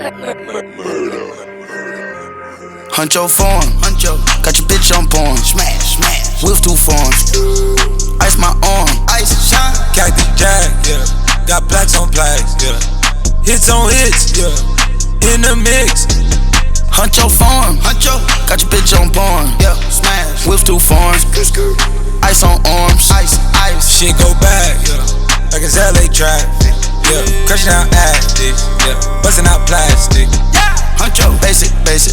Huncho form, got your bitch on porn. Smash, whiff two forms. Ice my arm, ice shine. Got the jag, yeah. Got plaques on plaques, yeah. Hits on hits, yeah. In the mix. Huncho form, got your bitch on porn. Yeah, smash, whiff two forms. Ice on arms, ice. Shit go back, yeah. Like it's LA traffic, yeah. Crushing out addicts, yeah. Busting out plastic, yeah. Huncho, basic.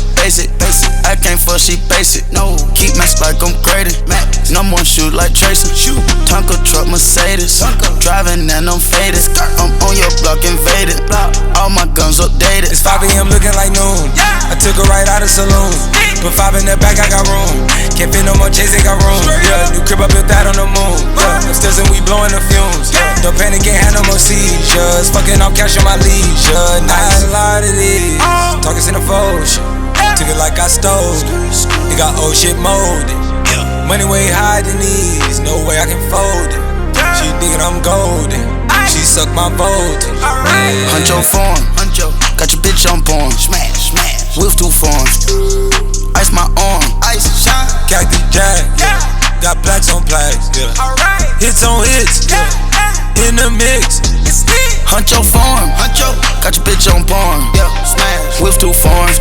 I can't fuck, she basic. No, keep mask like I'm graded. No more shoot like Tracy. Tonka truck, Mercedes. Driving and I'm faded. I'm on your block, invaded. All my guns updated. It's 5 AM looking like noon. I took her right out of saloon. Put 5 in the back, I got room. Can't fit no more chase, they got room. Yeah, new crib, I built that on the moon. Yeah, upstairs and we blowing the fumes. Don't panic, ain't had no more seizures. Fucking off cash on my leisure. Not a lot of these. Talking in the Fold. Took it like I stole it. It got old shit molded. Money way higher than these. No way I can fold it. She thinking I'm golden. She suck my voltage. Huncho form, got your bitch on porn. Smash, whiff two forms. Ice my arm, ice shine. Got the jag, yeah. Got plaques on plaques, yeah. Hits on hits, yeah. In the mix. Huncho form, got your bitch on porn. Yeah, smash, whiff two forms.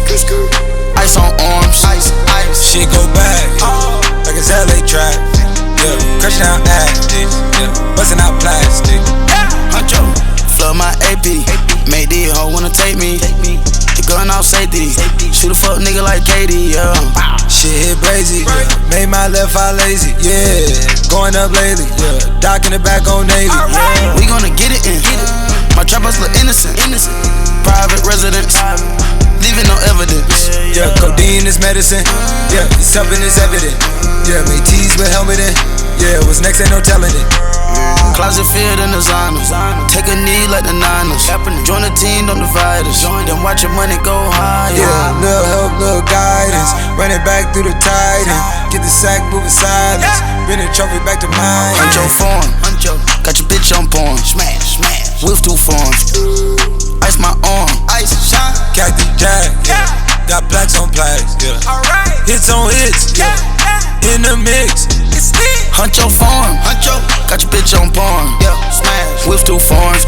Ice on arms, ice. Shit go back, yeah. Like it's LA traffic, yeah. Crushing out addicts, yeah. Busting out plastic, yeah. Huncho, flood my AP. Made these hoe wanna take me. The gun off safety. Shoot a fuck nigga like Katie, yeah. Shit hit brazy, yeah. Made my left eye lazy, yeah. Going up lately, yeah. Doc in the back on Navy, yeah. We gonna get it in. My trappers look innocent. Private residence. Leaving no evidence. Yeah, codeine is medicine. Yeah, it's something that's evident. Yeah, made teas with helmet in. Yeah, what's next ain't no telling it. Closet filled in designers. Take a knee like the Niners. Join the team, don't divide us. Then watch your money go higher. Yeah, little help, little guidance. Run it back through the tide and get the sack moving silence. Bring the trophy back to mine. Huncho form, got your bitch on porn. Smash, whiff two forms. Ice my arm, ice shine. Got the jag, yeah. Got plaques on plaques, yeah. Hits on hits, yeah. In the mix. Huncho form, got your bitch on porn. Yeah, smash, whiff two forms.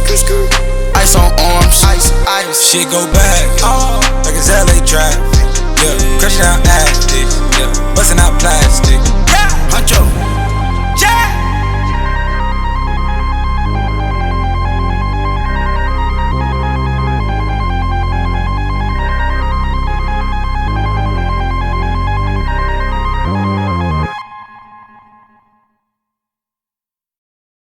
Ice on arms, ice. Shit go back, yeah. Like it's LA traffic, yeah. Crushing out addicts.